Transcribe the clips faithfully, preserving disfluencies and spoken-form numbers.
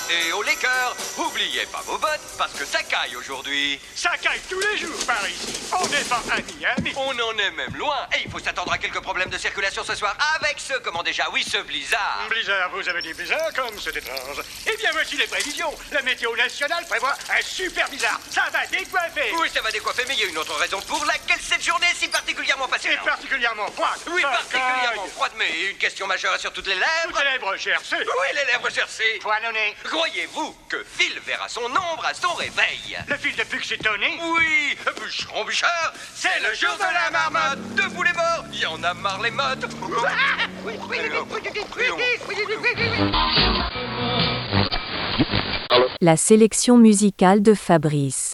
Et au Lakers, oubliez pas vos bottes, parce que ça caille aujourd'hui. Ça caille tous les jours par ici. On n'est pas à Miami. On en est même loin. Et il faut s'attendre à quelques problèmes de circulation ce soir avec ce, comment déjà, oui, ce blizzard. Blizzard, vous avez dit blizzard, comme c'est étrange. Eh bien, voici les prévisions. La météo nationale prévoit un super blizzard. Ça va décoiffer. Oui, ça va décoiffer, mais il y a une autre raison pour laquelle cette journée est si particulièrement C'est passionnante. particulièrement froide. Oui, Ça particulièrement caille. froide, mais une question majeure sur toutes les lèvres. Toutes les lèvres gercées. Oui, les lèvres gercées. Poil au nez. Croyez-vous que Phil verra son ombre à son réveil? Le fil de Puxétoné. Oui, bûcheron bûcheur, c'est le jour de la marmotte. Debout les morts, il y en a marre les mottes. La sélection musicale de Fabrice.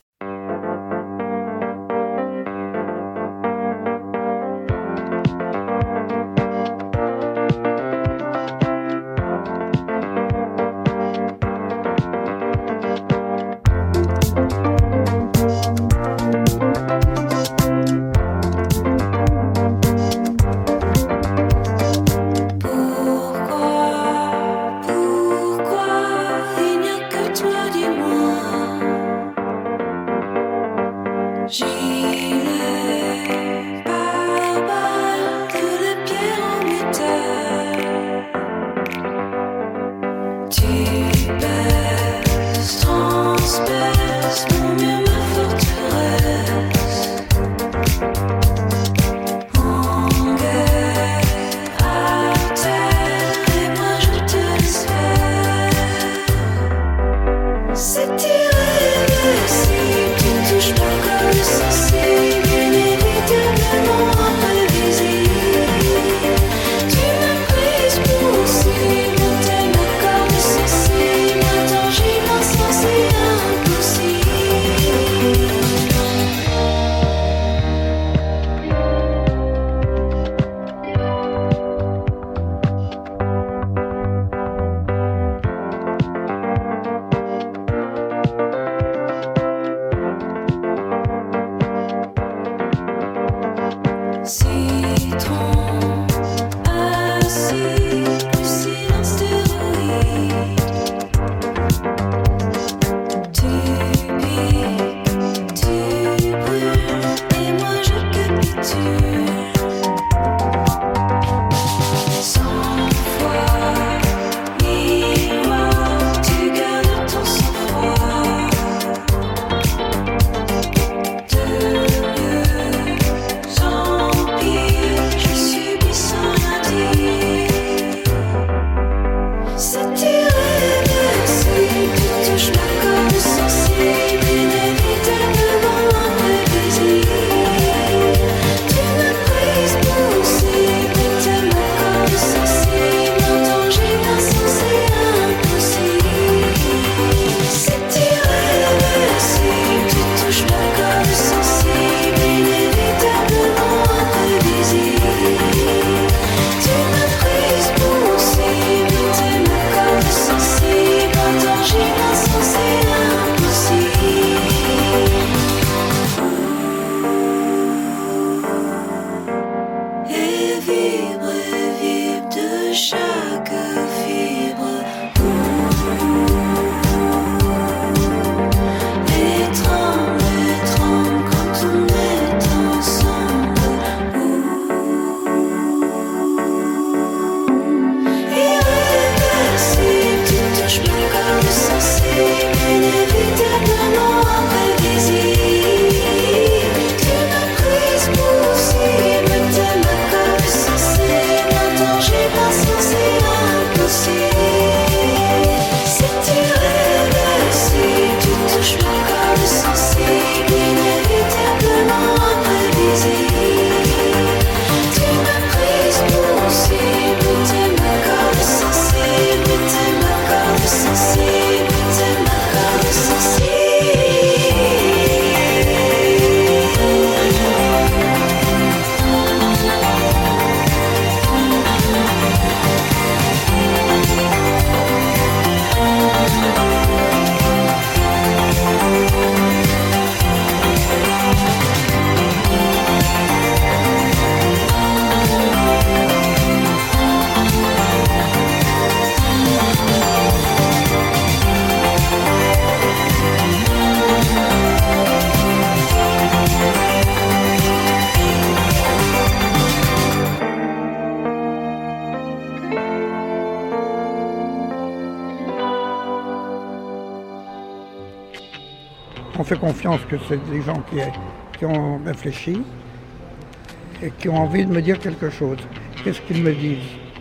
on fait confiance que c'est des gens qui, qui ont réfléchi et qui ont envie de me dire quelque chose. Qu'est-ce qu'ils me disent ?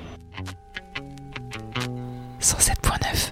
cent sept point neuf.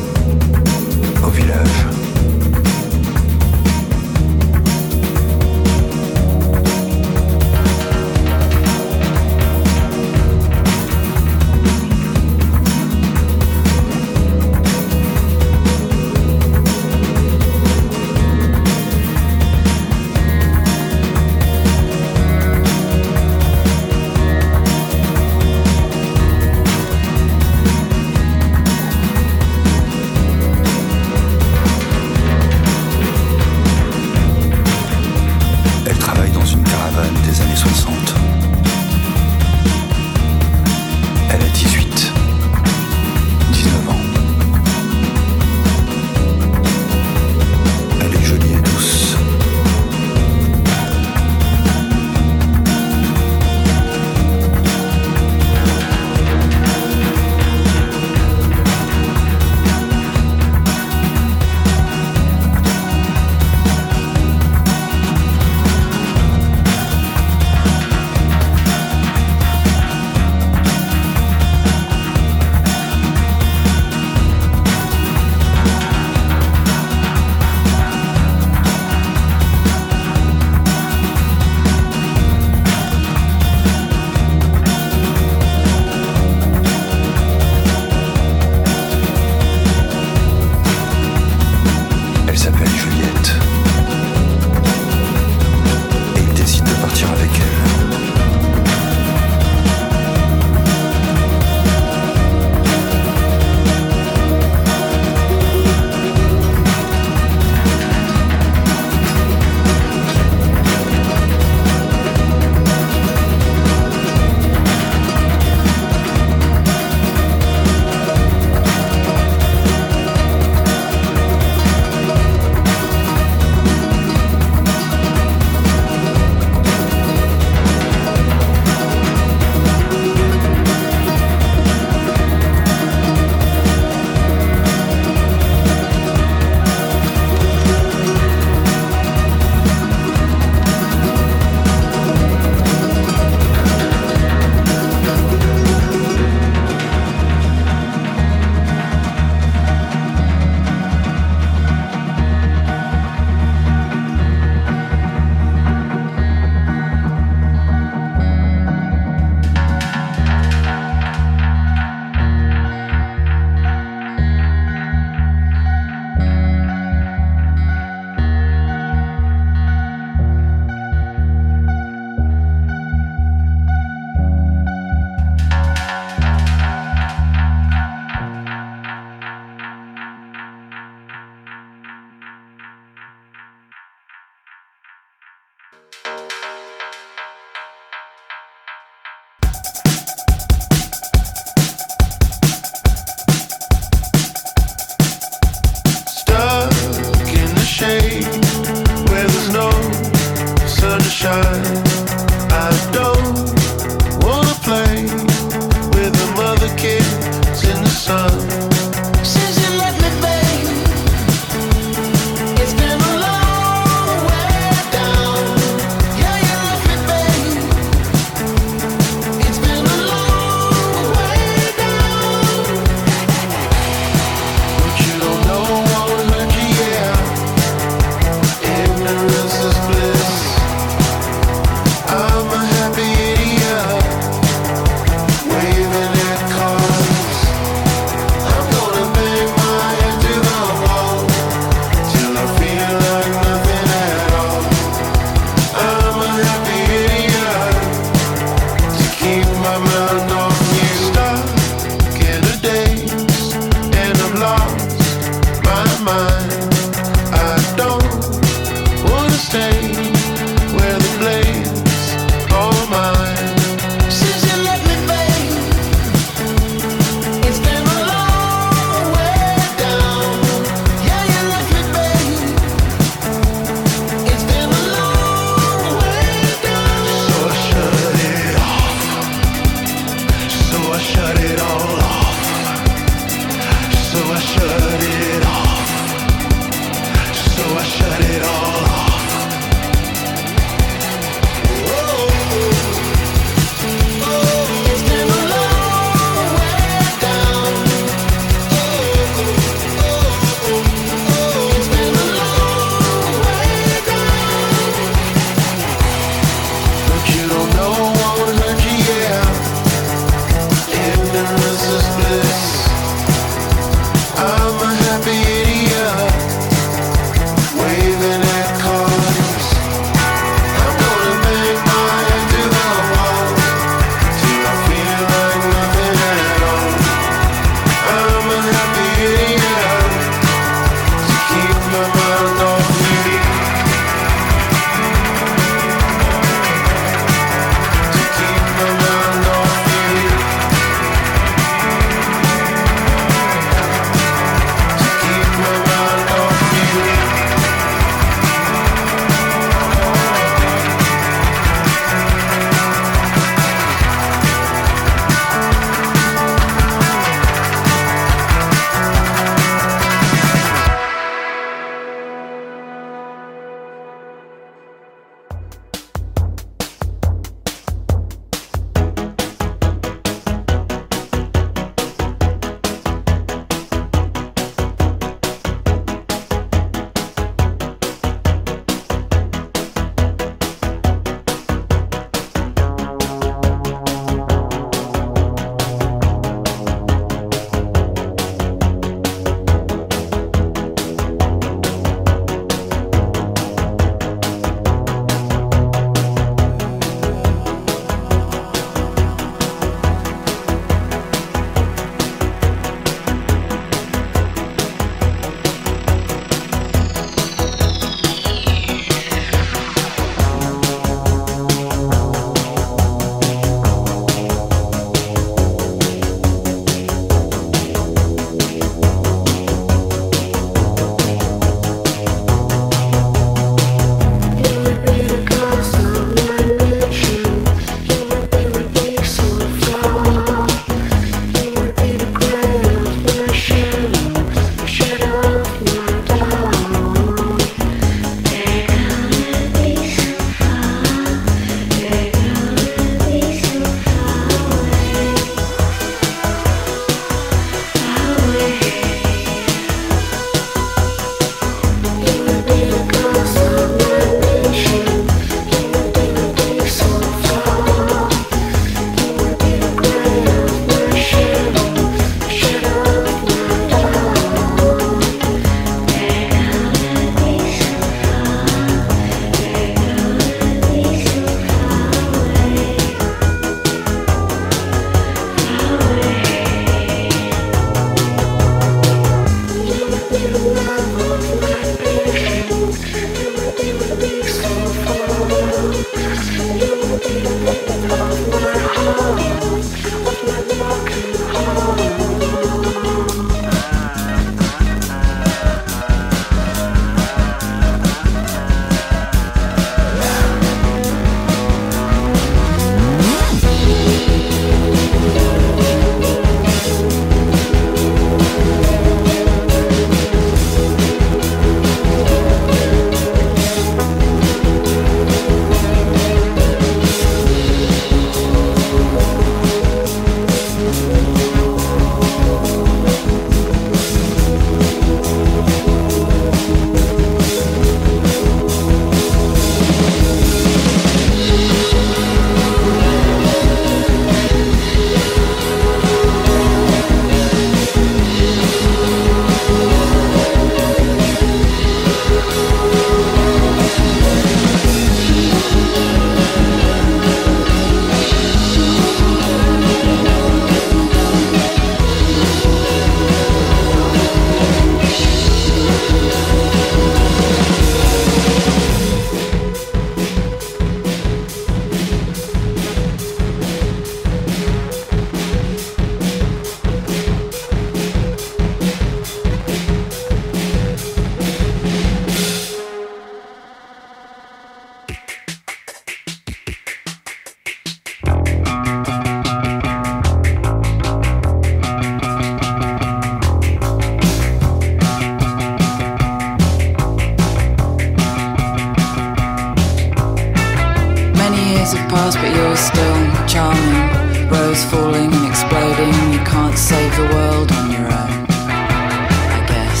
past, but you're still charming. Rose falling and exploding. You can't save the world on your own, I guess.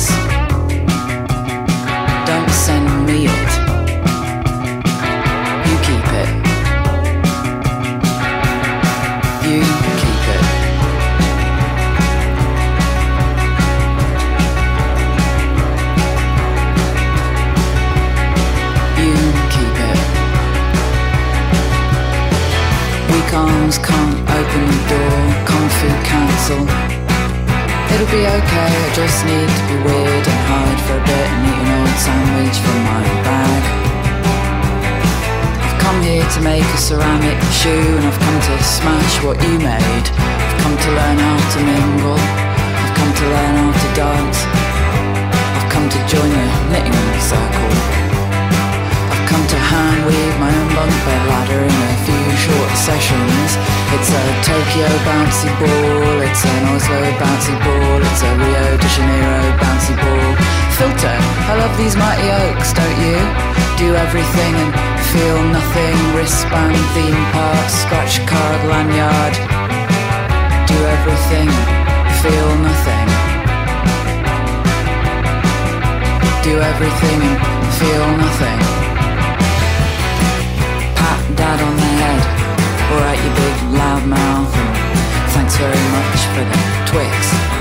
Don't send me it. You keep it. You keep it. You keep it. Weak arms can't open the door. Kung Fu cancel. It'll be okay, I just need to be weird and hide for a bit and eat an old sandwich from my bag. I've come here to make a ceramic shoe and I've come to smash what you made. I've come to learn how to mingle. I've come to learn how to dance. I've come to join the knitting circle. I've come to hand weave my own bunk bed ladder in a few short sessions. It's a Tokyo bouncy ball, it's an Oslo bouncy ball, it's a Rio de Janeiro bouncy ball. Filter, I love these mighty oaks, don't you? Do everything and feel nothing. Wristband, theme park, scratch card, lanyard. Do everything and feel nothing. Do everything and feel nothing. Pat dad on the head. Alright, you big loud mouth, and thanks very much for the Twix.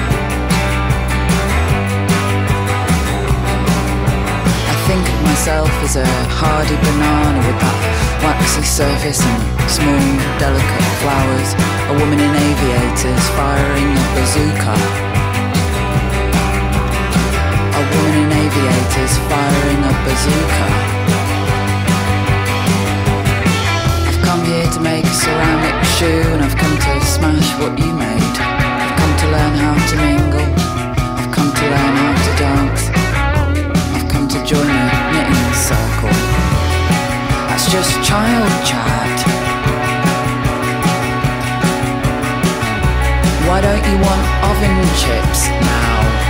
I think of myself as a hardy banana with that waxy surface and small, delicate flowers. A woman in aviators firing a bazooka. A woman in aviators firing a bazooka. I've come here to make a ceramic shoe and I've come to smash what you made. I've come to learn how to mingle. I've come to learn how to dance. I've come to join a knitting circle. That's just child chat. Why don't you want oven chips now?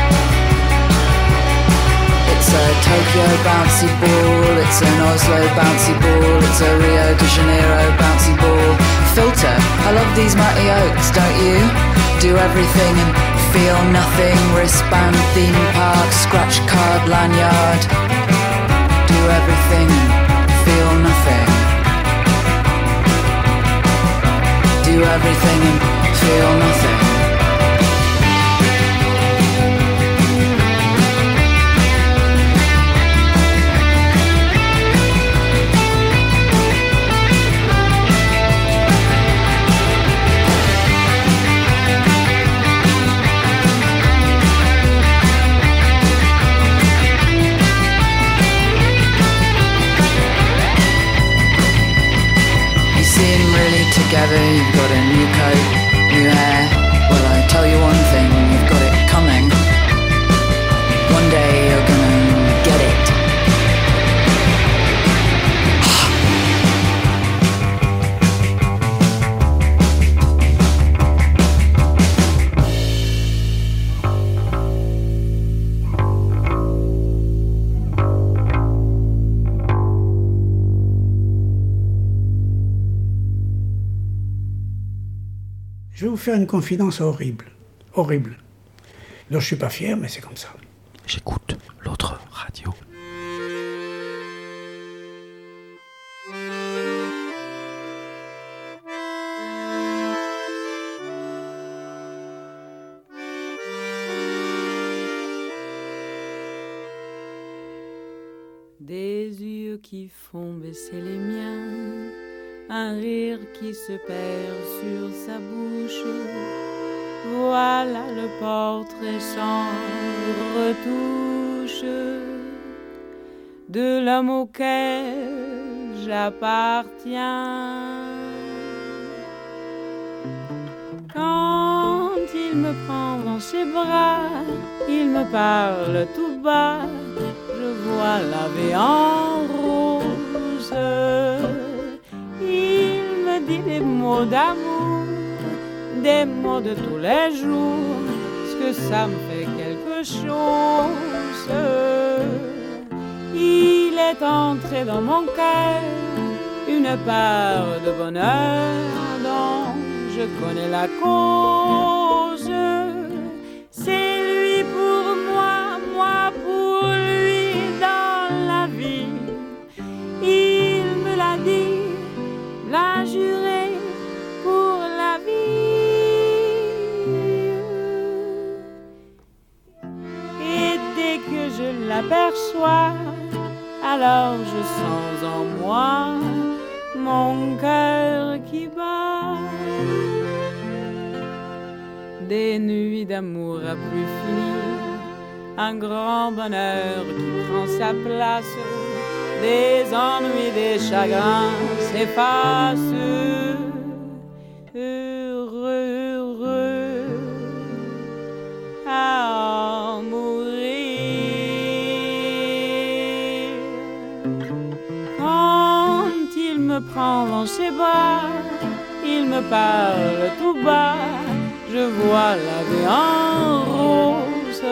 It's a Tokyo bouncy ball, it's an Oslo bouncy ball, it's a Rio de Janeiro bouncy ball. Filter, I love these mighty oaks, don't you? Do everything and feel nothing. Wristband, theme park, scratch card, lanyard. Do everything and feel nothing. Do everything and feel nothing. Together, you've got a new coat, new hair. Well, I tell you one thing, you've got it coming. One day you're gonna get it. Je vais vous faire une confidence horrible, horrible. Donc je suis pas fier, mais c'est comme ça. J'écoute l'autre radio. Des yeux qui font baisser les miens, un rire qui se perd sur sa bouche. Voilà le portrait sans retouche de l'homme auquel j'appartiens. Quand il me prend dans ses bras, il me parle tout bas, je vois la vie en rose. Il me dit des mots d'amour, des mots de tous les jours, parce que ça me fait quelque chose. Il est entré dans mon cœur une part de bonheur dont je connais la cause. C'est lui pour moi, moi pour lui dans la vie. Il me l'a dit, l'a juré pour la vie. Et dès que je l'aperçois, alors je sens en moi mon cœur qui bat. Des nuits d'amour à plus finir, un grand bonheur qui prend sa place. Des ennuis, des chagrins s'effacent. Heureux, heureux à en mourir. Quand il me prend dans ses bras, il me parle tout bas. Je vois la vie en rose.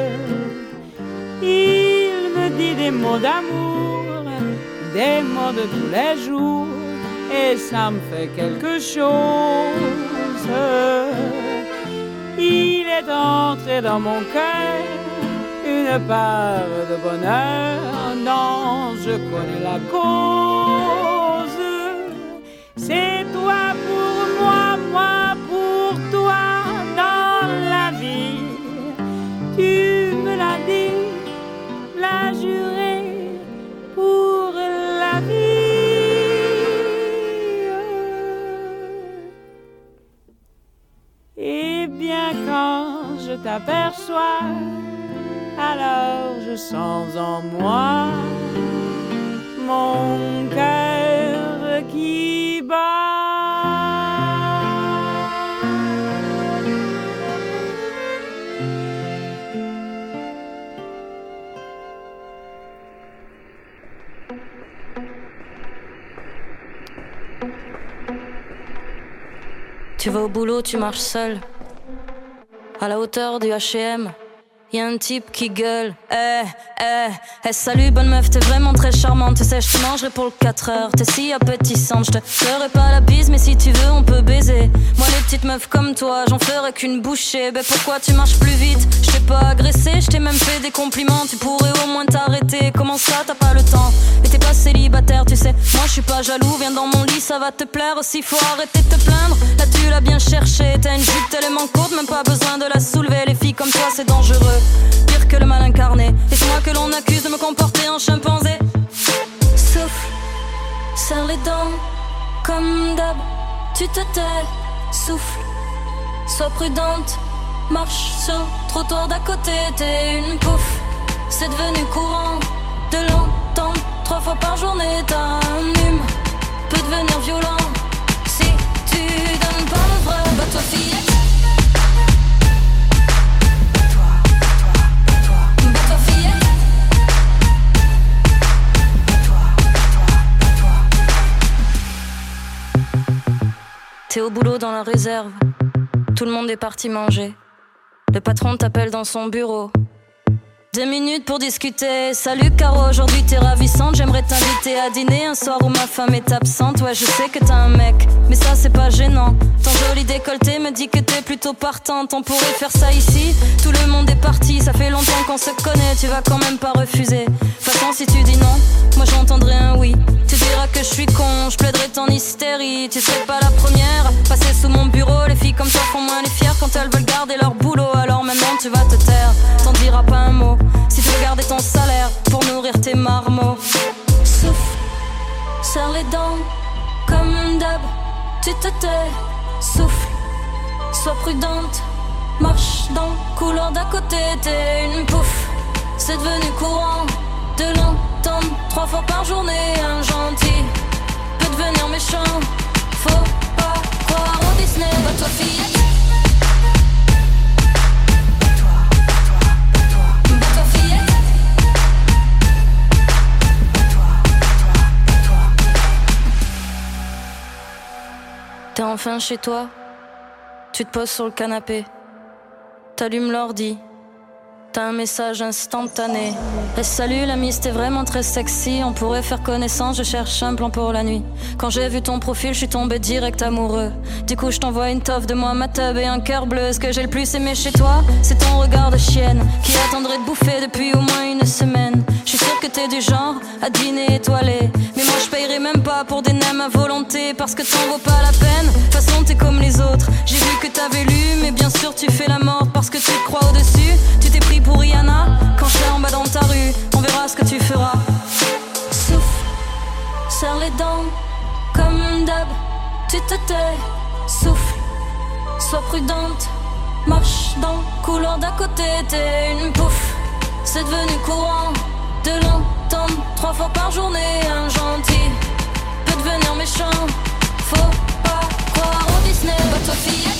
Il me dit des mots d'amour, des mots de tous les jours, et ça me fait quelque chose. Il est entré dans mon cœur une part de bonheur dont je connais la cause. C'est toi pour moi, moi pour toi dans la vie. Tu me l'as dit, l'as juré pour la vie. Et bien quand je t'aperçois, alors je sens en moi mon cœur qui bat. Tu vas au boulot, tu marches seul. À la hauteur du H et M, y'a un type qui gueule. Eh, eh, eh, salut bonne meuf, t'es vraiment très charmante. Tu sais, je te mangerai pour le quatre heures. T'es si appétissante, je te ferai pas la bise, mais si tu veux, on peut baiser. Moi, les petites meufs comme toi, j'en ferai qu'une bouchée. Ben pourquoi tu marches plus vite? Je t'ai pas agressé, je t'ai même fait des compliments. Tu pourrais au moins t'arrêter. Comment ça, t'as pas le temps? Et t'es pas célibataire, tu sais. Moi, je suis pas jaloux, viens dans mon lit, ça va te plaire aussi. Faut arrêter de te plaindre. Là, tu l'as bien cherché. T'as une jupe tellement courte, même pas besoin de la soulever. Les filles comme toi, c'est dangereux. Pire que le mal incarné. Et c'est moi que l'on accuse de me comporter en chimpanzé. Souffle, serre les dents, comme d'hab, tu te tais. Souffle, sois prudente, marche sur le trottoir d'à côté. T'es une pouffe, c'est devenu courant de l'entendre trois fois par journée. T'as un hume, peut devenir violent si tu donnes pas le vrai. Bah toi fillette, t'es au boulot dans la réserve, tout le monde est parti manger. Le patron t'appelle dans son bureau. Deux minutes pour discuter. Salut Caro, aujourd'hui t'es ravissante. J'aimerais t'inviter à dîner un soir où ma femme est absente. Ouais, je sais que t'as un mec, mais ça c'est pas gênant. Ton joli décolleté me dit que t'es plutôt partante. On pourrait faire ça ici, tout le monde est parti. Ça fait longtemps qu'on se connaît, tu vas quand même pas refuser. De toute façon si tu dis non, moi j'entendrai un oui. Tu diras que je suis con, je plaiderai ton hystérie. Tu serais pas la première à passer sous mon bureau. Les filles comme toi font moins les fières quand elles veulent garder leur boulot. Alors maintenant tu vas te taire, t'en diras pas un mot. Si tu veux garder ton salaire pour nourrir tes marmots. Souffle, serre les dents, comme d'hab, tu te tais. Souffle, sois prudente, marche dans le couloir d'à côté. T'es une pouffe, c'est devenu courant de l'entendre trois fois par journée. Un gentil peut devenir méchant, faut pas croire au Disney. Bah toi fillette, t'es enfin chez toi, tu te poses sur le canapé, t'allumes l'ordi, T'as un message instantané. Et salut l'ami, c'était vraiment très sexy. On pourrait faire connaissance, je cherche un plan pour la nuit. Quand j'ai vu ton profil, je suis tombé direct amoureux. Du coup je t'envoie une toffe de moi, ma tub et un cœur bleu. Ce que j'ai le plus aimé chez toi, c'est ton regard de chienne qui attendrait de bouffer depuis au moins une semaine. Je suis sûre que t'es du genre à dîner étoilé, mais moi je payerai même pas pour des nems à volonté, parce que t'en vaut pas la peine. De toute façon t'es comme les autres. J'ai vu que t'avais lu, mais bien sûr tu fais la morte parce que tu te crois au-dessus. Tu t'es pris pour Rihanna quand je serai en bas dans ta rue. On verra ce que tu feras. Souffle, serre les dents, comme d'hab, tu te tais. Souffle, sois prudente, marche dans le couloir d'à côté. T'es une pouffe, c'est devenu courant de l'entendre trois fois par journée. Un gentil peut devenir méchant, faut pas croire au Disney. Votre fillette,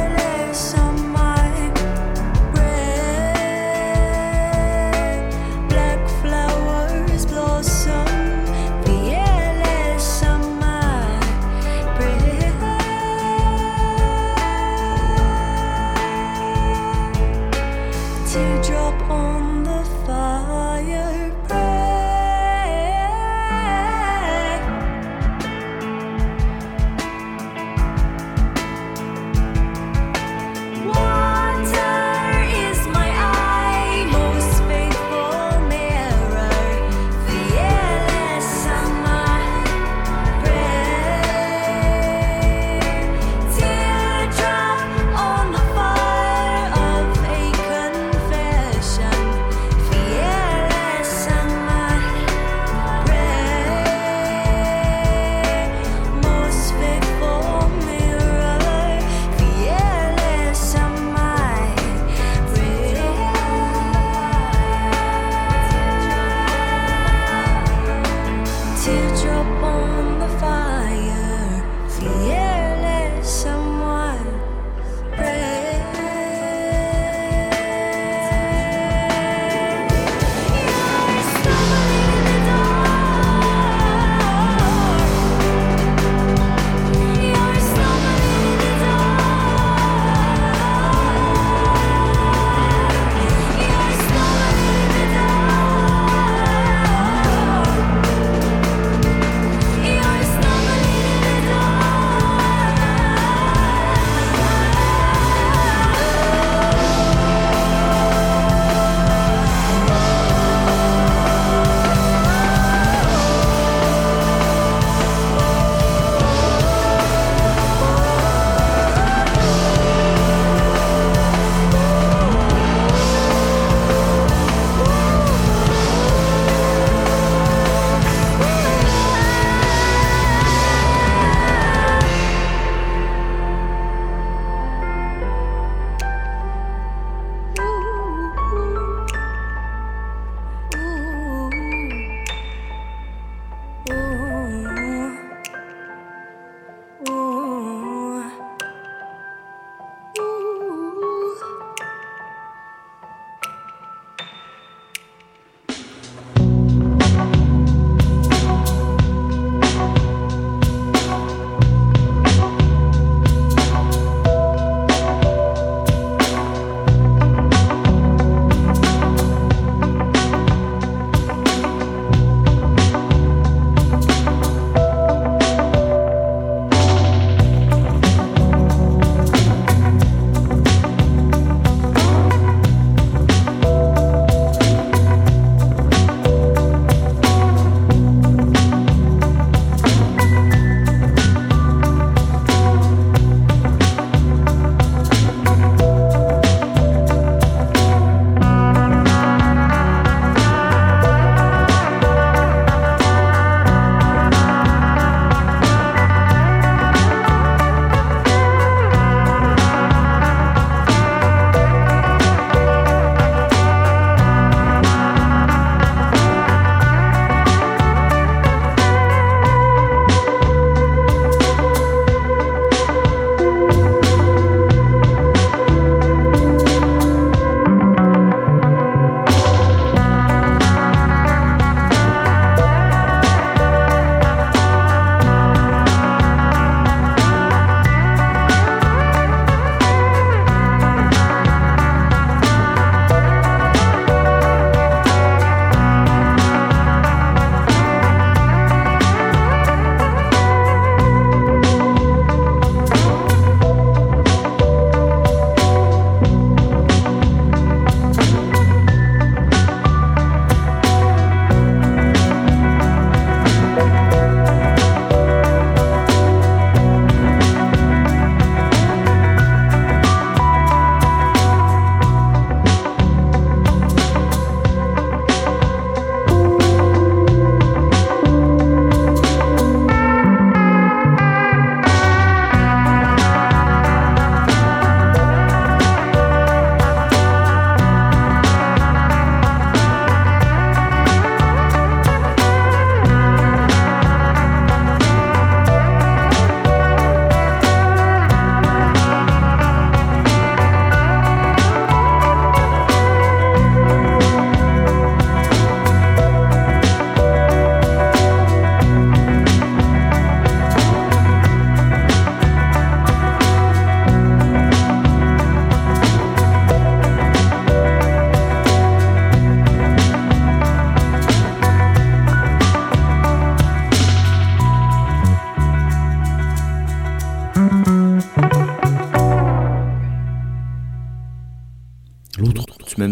Black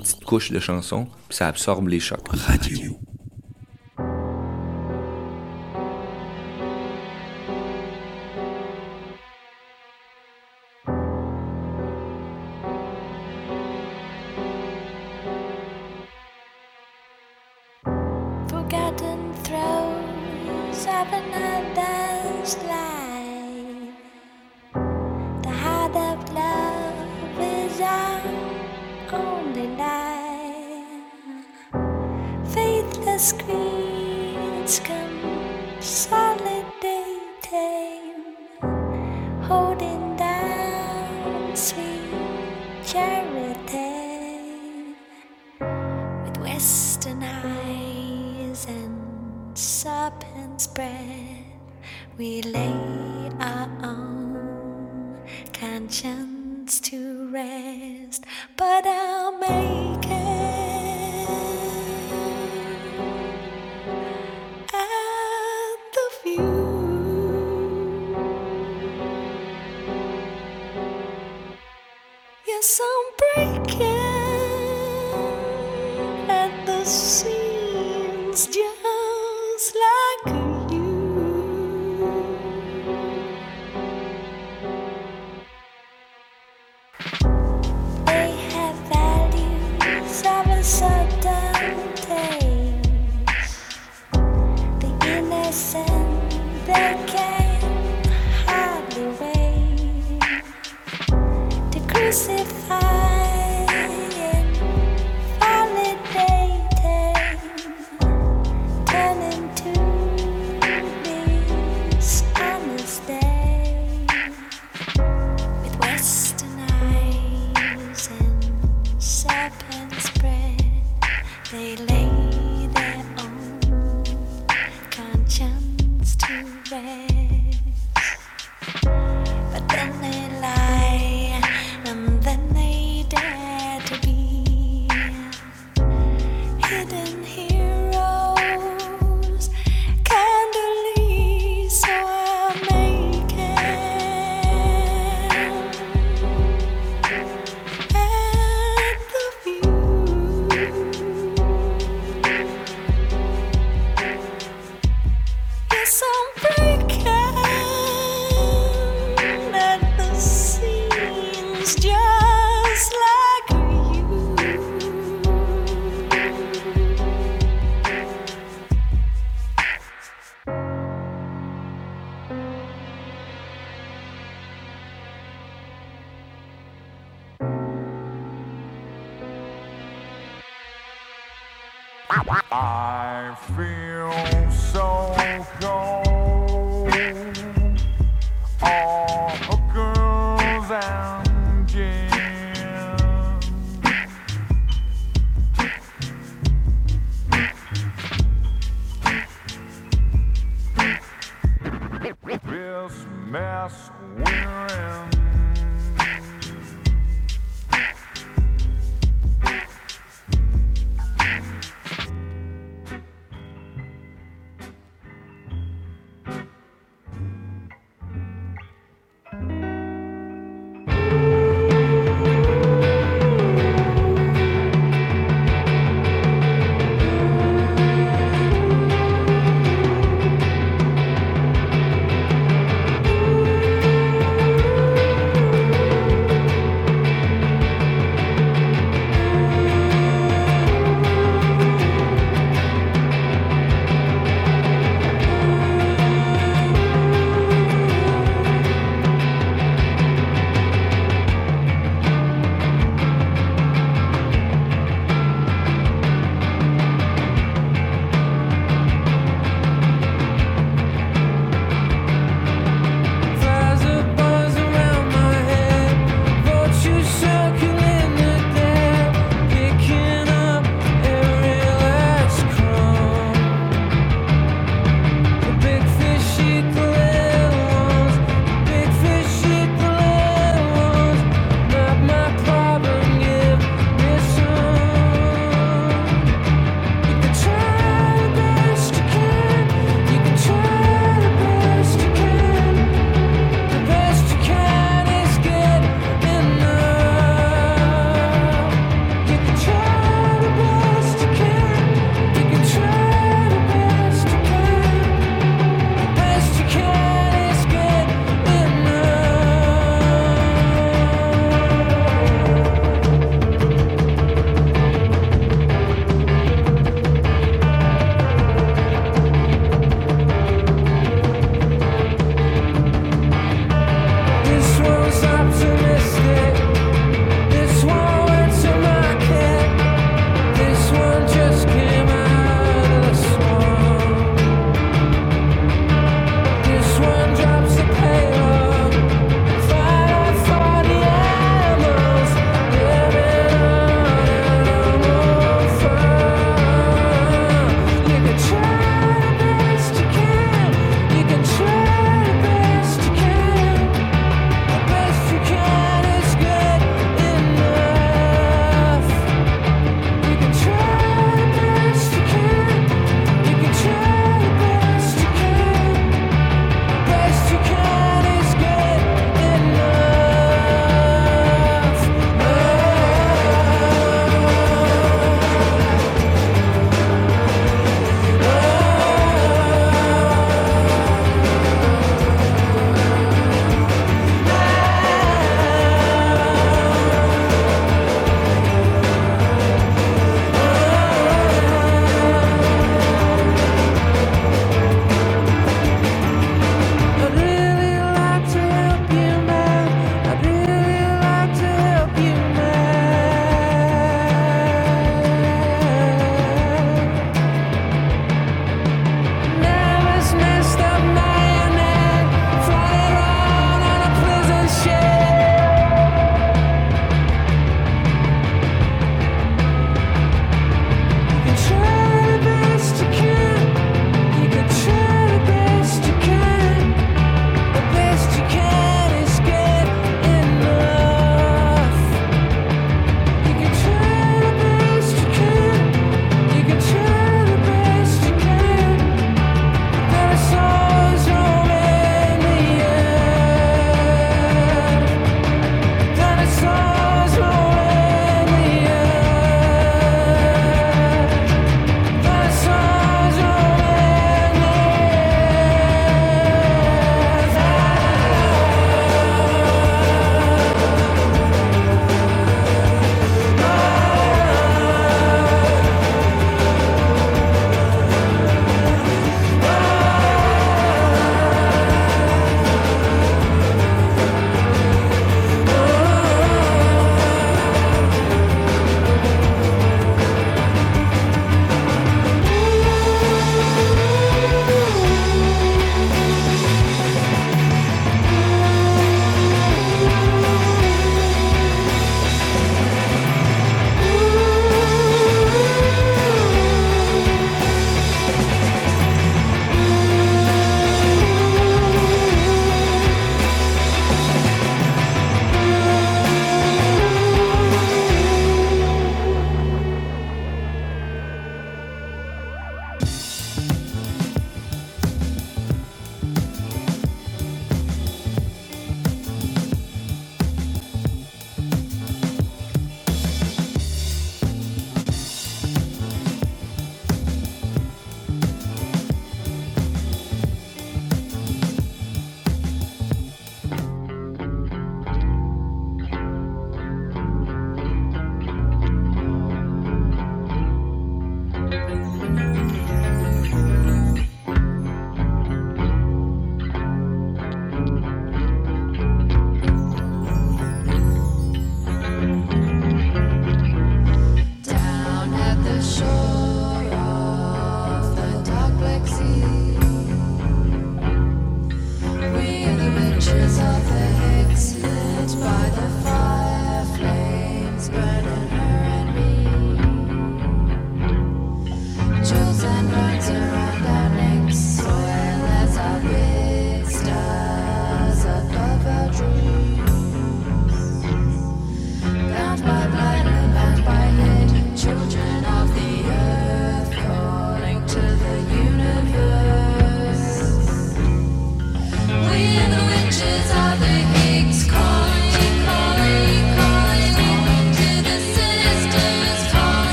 petite couche de chansons, puis ça absorbe les chocs. Radio. Forgotten throes of another's life. The heart of love is our only life. Faithless creeds consolidating, holding down sweet charity with western eyes and serpent's breath. We lay our own conscience to rest, but I'll make it at the view. Yes, I'm breaking at the seams, just like you. They have values of a certain taste. The innocent they can hardly wait to crucify and validating, turning to this honest day with western eyes and serpent's breath. They lay their own conscience to rest, but then they lie, and then they dare to be hidden heroes, candidly, so I'll make it at the view. Yes, I'm breaking at the seams, just like you. I feel so cold. All hookers and gin. This mess we're in.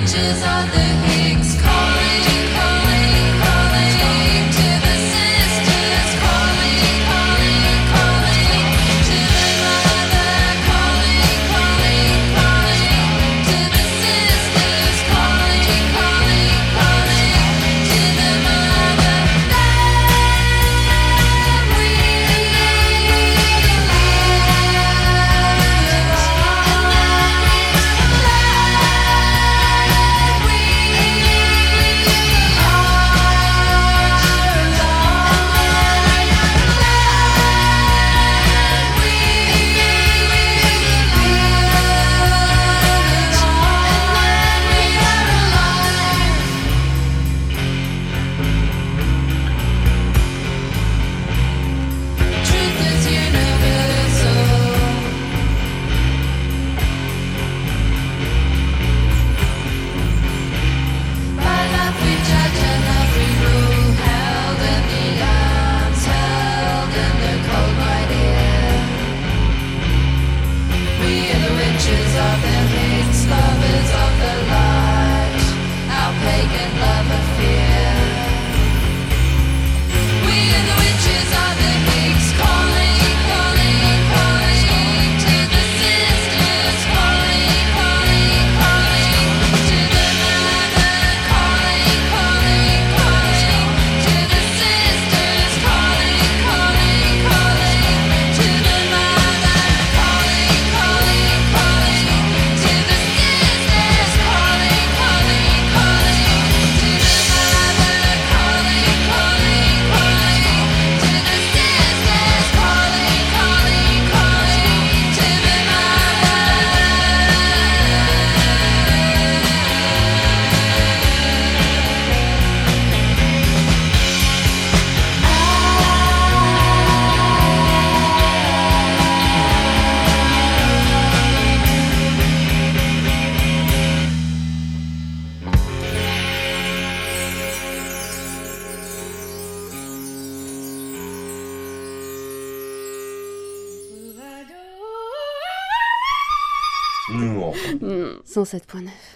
cent sept point neuf.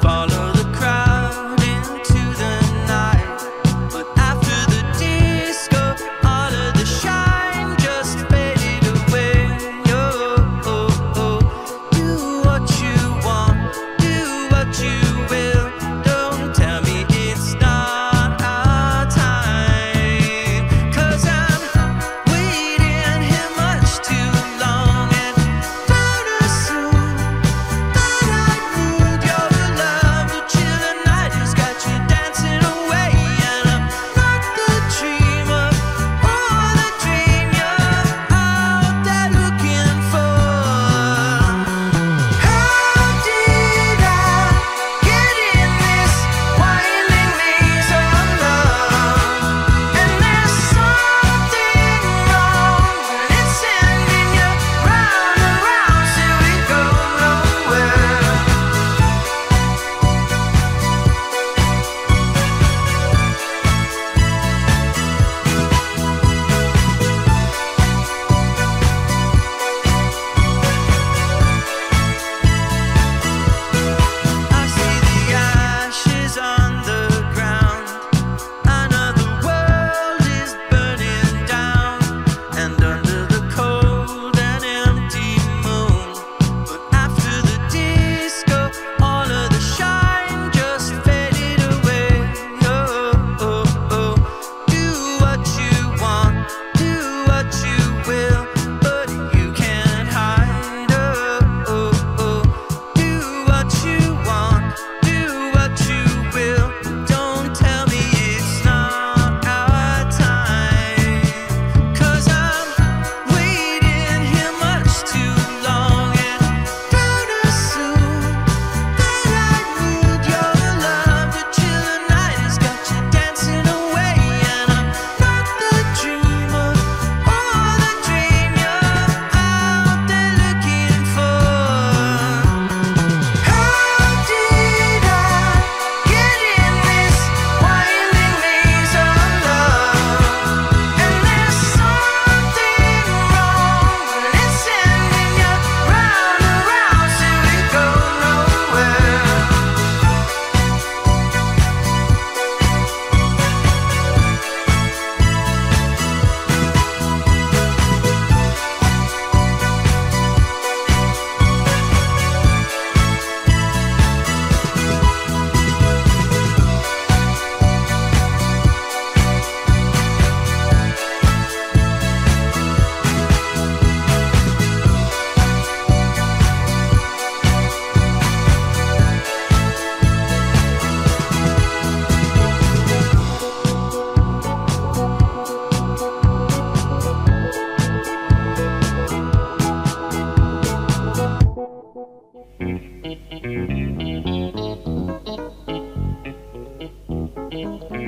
Disco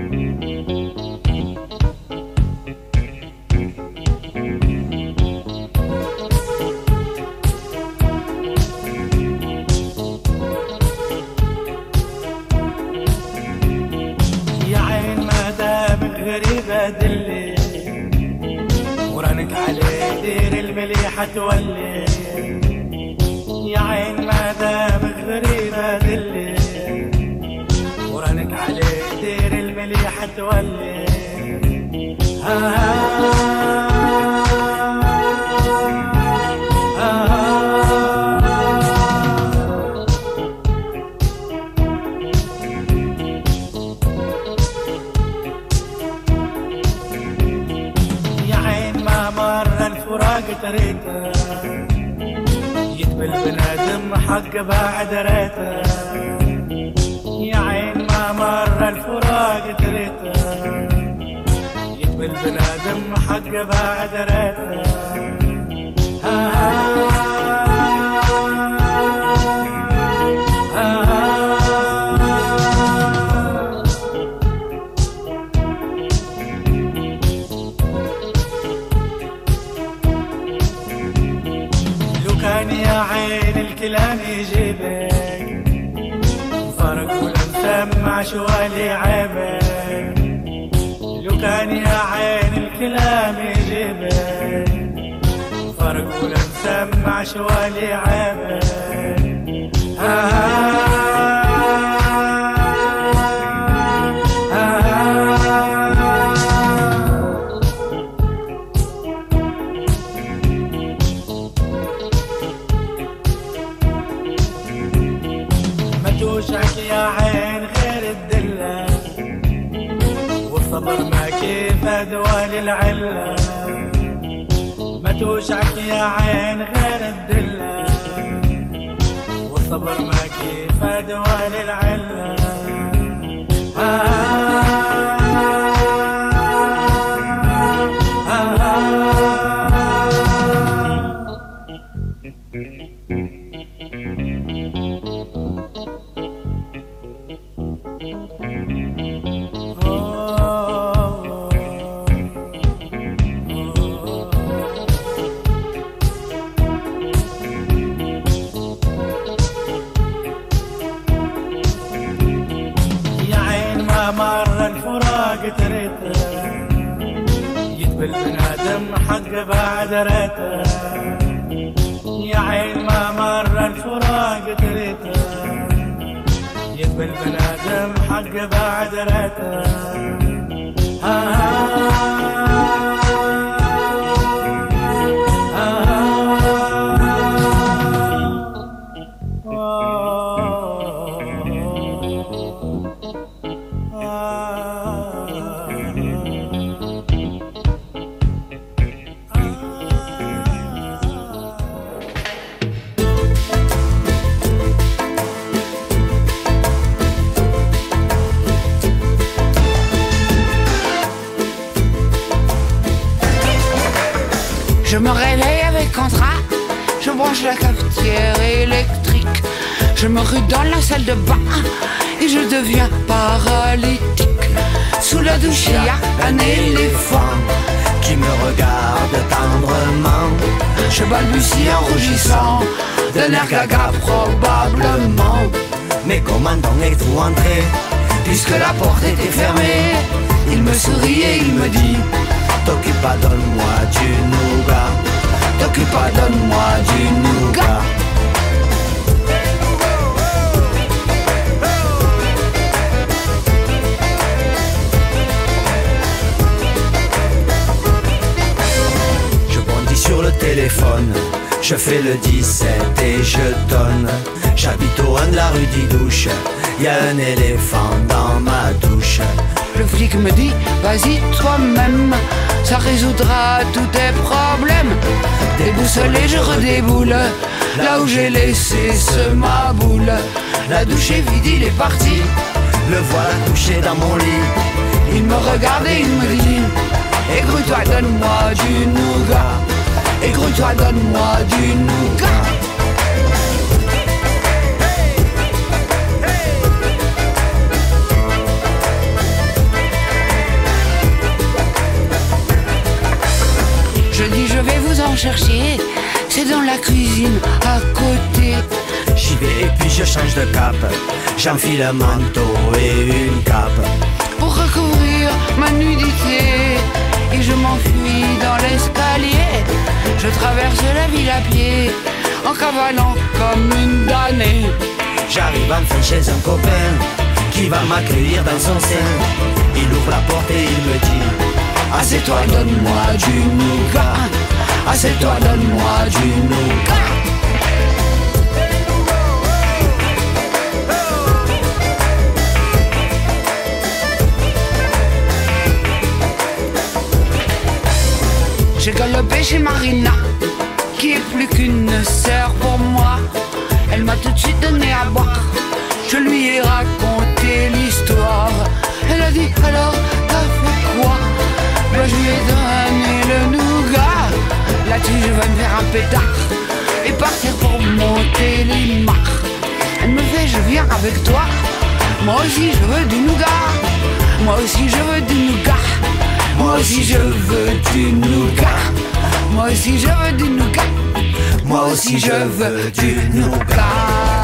يا عين ما دامك غريبة دلي ورنك عليه دير المليحة تولي يا عين ما دامك غريبة دلي ورنك عليه دير المليحة تولي ها ها تريته يتبل بنادم حق بعد ريته يا عين ما مر الفراق تريته يتبل بنادم حق بعد ريته ها ها الكلام يجيبك فرق ولا مسمع شو اللي عيبك لو كان يا عين الكلام يجيبك فرق ولا مسمع شو اللي عيبك آه يا عين غير الدلة والصبر ما كيف أدوى للعلة ما توجعك يا عين غير الدلة والصبر ما كيف أدوى للعلة آه يتبل بنادم حق بعد ريته يا عين ما مر الفراق تريته يتبل بنادم حق بعد ريته ها Je me réveille avec contrat, je branche la cafetière électrique. Je me rue dans la salle de bain et je deviens paralytique. Sous la douche il y a un éléphant qui me regarde tendrement. Je balbutie en rougissant, d'un air gaga probablement. Mais comment donc êtes-vous entré, puisque la porte était fermée? Il me sourit et il me dit: t'occupe pas, donne-moi du nougat. T'occupe pas, donne-moi du nougat. Je bondis sur le téléphone, je fais le dix-sept et je donne. J'habite au un de la rue d'Idouche, y a un éléphant dans ma douche. Le flic me dit: vas-y toi-même, ça résoudra tous tes problèmes. Déboussolé, je redéboule là où j'ai laissé ce ma boule. La douche est vide, il est parti, le voilà couché dans mon lit. Il me regarde et il me dit: écoute-toi, donne-moi du nougat. Écoute-toi, donne-moi du nougat. en chercher, c'est dans la cuisine à côté. J'y vais et puis je change de cap. J'enfile un manteau et une cape pour recouvrir ma nudité. Et je m'enfuis dans l'escalier. Je traverse la ville à pied, en cavalant comme une damnée. J'arrive enfin chez un copain qui va m'accueillir dans son sein. Il ouvre la porte et il me dit: assieds-toi, donne-moi du nougat. Assieds-toi, donne-moi du nougat. J'ai galopé chez Marina, qui est plus qu'une sœur pour moi. Elle m'a tout de suite donné à boire. Je lui ai raconté l'histoire. Elle a dit: alors t'as fait quoi? Ben je lui ai donné le nougat. Là-dessus je vais me faire un pétard et partir pour monter les marches. Elle me fait: je viens avec toi. Moi aussi je veux du nougat. Moi aussi je veux du nougat. Moi aussi je veux du nougat. Moi aussi je veux du nougat. Moi aussi je veux du nougat.